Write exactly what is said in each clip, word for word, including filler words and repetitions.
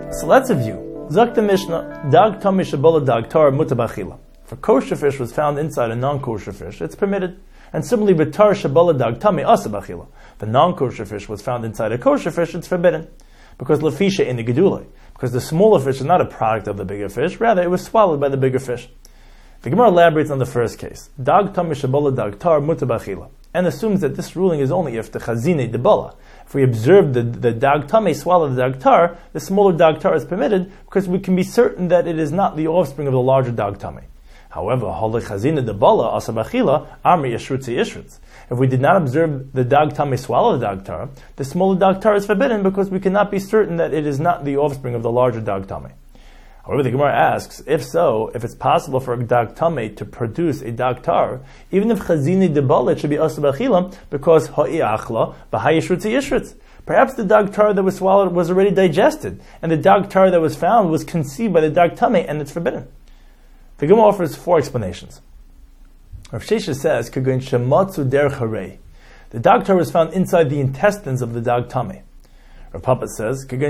So let's review. Zok the Mishnah, dag tami shebola dag tar mutar b'achila. If a kosher fish was found inside a non-kosher fish, it's permitted. And similarly, b'tar shebola dag tami asa b'achila. If a non-kosher fish was found inside a kosher fish, it's forbidden. Because lefisha in the gedulei. Because the smaller fish is not a product of the bigger fish, rather it was swallowed by the bigger fish. The Gemara elaborates on the first case, dag tami shebola dag tar mutar b'achila, and assumes that this ruling is only if the chazine debola. If we observe the, the dag tame swallow the dag tar, the smaller dag tar is permitted because we can be certain that it is not the offspring of the larger dag tame. However, hale chazine debola asabachila amri yishrutzi yishrutz. If we did not observe the dag tame swallow the dag tar, the smaller dag tar is forbidden because we cannot be certain that it is not the offspring of the larger dag tame. However, the Gemara asks, if so, if it's possible for a dag tameh to produce a dag tar, even if chazini debala, it should be asab achilam, because ha'i achla, b'hai yishrutzi yishrutz. Perhaps the dag tar that was swallowed was already digested, and the dag tar that was found was conceived by the dag tameh, and it's forbidden. The Gemara offers four explanations. Rav Shesha says, Kagun shematzu derech harei. The dag tar was found inside the intestines of the dag tameh. Rav Papa says, the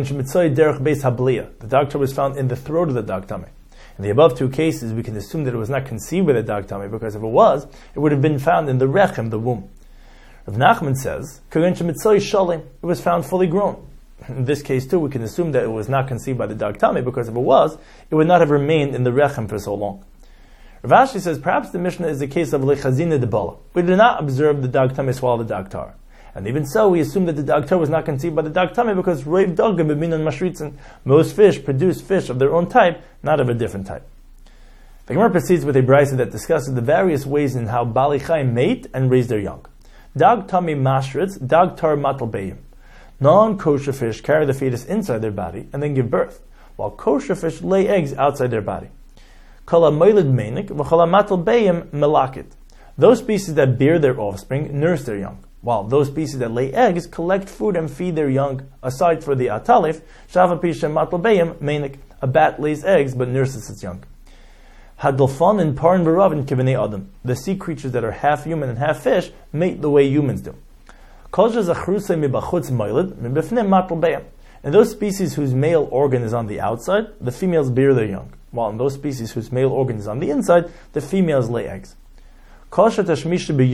dag tar was found in the throat of the dag tameh. In the above two cases, we can assume that it was not conceived by the dag tameh, because if it was, it would have been found in the rechem, the womb. Rav Nachman says, it was found fully grown. In this case too, we can assume that it was not conceived by the dag tameh, because if it was, it would not have remained in the rechem for so long. Rav Ashi says, perhaps the Mishnah is a case of lechazina debala. We did not observe the dag tameh swallow the dag tar. And even so, we assume that the dag tar was not conceived by the dag tameh because roiv dagim b'minon mashritzin. Most fish produce fish of their own type, not of a different type. The Gemara proceeds with a brisa that discusses the various ways in how bali chayim mate and raise their young. Dag tameh mashritz, dag tar matal beyim. Non-kosher fish carry the fetus inside their body and then give birth, while kosher fish lay eggs outside their body. Kala moilid meinik v'chala matal beyim melakit. Those species that bear their offspring nurse their young, while those species that lay eggs collect food and feed their young. Aside for the atalif, shavapisha matlabeyim menik, a bat lays eggs but nurses its young. Hadolfan and parin v'ravin kivnei adam, the sea creatures that are half human and half fish mate the way humans do. Kolja zachrusei mibachutz moilid mibifnim matlabeyim. In those species whose male organ is on the outside, the females bear their young, while in those species whose male organ is on the inside, the females lay eggs. Those species such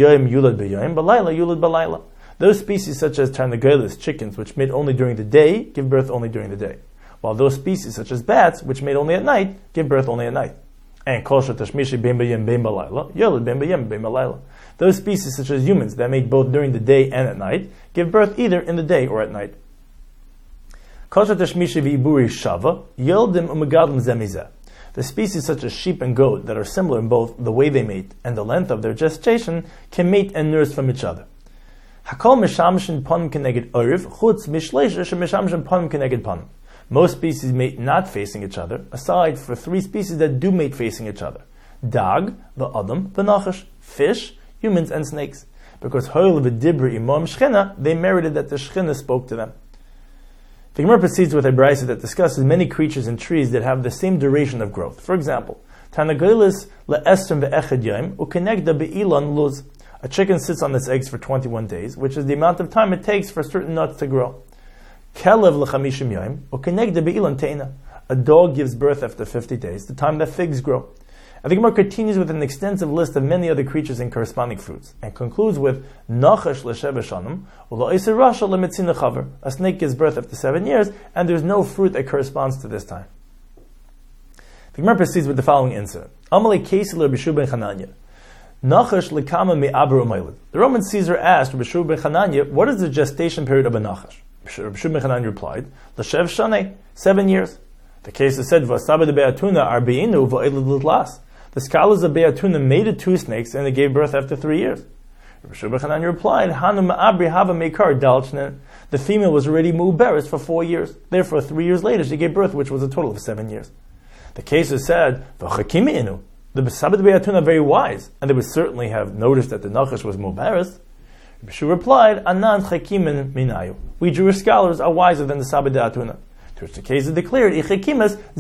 as tarnagelis, chickens, which mate only during the day, give birth only during the day, while those species such as bats, which mate only at night, give birth only at night. And those species such as humans that mate both during the day and at night, give birth either in the day or at night. The species such as sheep and goat that are similar in both the way they mate and the length of their gestation can mate and nurse from each other. Most species mate not facing each other, aside for three species that do mate facing each other. Dag, the adam, the nachash, fish, humans, and snakes. Because they merited that the Shechina spoke to them. The Gemara proceeds with a brisa that discusses many creatures and trees that have the same duration of growth. For example, Tarnagelis le'esrim ve'echad yom u'kenegda be'ilan luz. A chicken sits on its eggs for twenty-one days, which is the amount of time it takes for certain nuts to grow. Kelev le'chamishim yom u'kenegda be'ilan teina. A dog gives birth after fifty days, the time that figs grow. And the Gemara continues with an extensive list of many other creatures and corresponding fruits, and concludes with Nachash l'sheva shanim u'la'isir rasha le'metzina chaver. A snake gives birth after seven years, and there's no fruit that corresponds to this time. The Gemara proceeds with the following incident: Amalei Kesel B'Shu ben Chananya. Nachash lekama me'aber u'maylid. The Roman Caesar asked B'Shu ben Chananya, what is the gestation period of a nachash? B'Shu ben Chananya replied, L'shev shanei, seven years. The Caesar said, V'asabed be'atuna arbeinu v'oilid l'tlas. The scholars of Be'atuna mated two snakes and they gave birth after three years. Rabbi Hanani replied, Hanu ma'abri hava meikar dalchnen. The female was already mu'beres for four years. Therefore, three years later, she gave birth, which was a total of seven years. The Caesar said, V'chakimi inu. The Sabbath Be'atuna are very wise, and they would certainly have noticed that the Nachash was mu'beres. Rabbi Shu replied, Anan chakimin minayu. We Jewish scholars are wiser than the Sabbath Be'atuna. To which the Caesar declared, if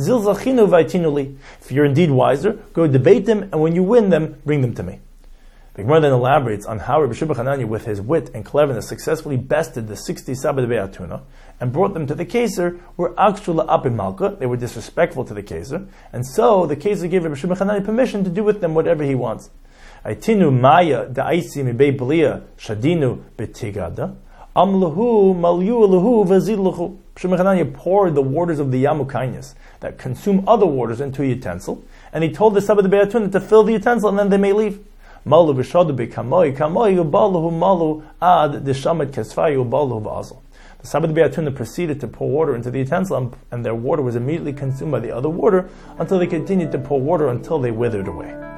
you're indeed wiser, go debate them, and when you win them, bring them to me. The Gemara then elaborates on how Rabbi Shimon Hanania, with his wit and cleverness, successfully bested the sixty Sabbath Be'atuna and brought them to the Keser, were Akshula Apim Malka. They were disrespectful to the Keser, and so the Keser gave Rabbi Shimon Hanania permission to do with them whatever he wants. Aitinu Maya Da'isi Mibei Blia Shadinu Betigada Amlahu Malyu Lahu Vazidlahu. Shimon Hanania poured the waters of the Yamukainis that consume other waters into a utensil, and he told the Sabbath Be'atuna to fill the utensil, and then they may leave. Malu v'shadu b'kamoi kamoi ubalahu malu ad d'shamet kesfai ubalahu v'azal. The Sabbath Be'atuna proceeded to pour water into the utensil, and their water was immediately consumed by the other water until they continued to pour water until they withered away.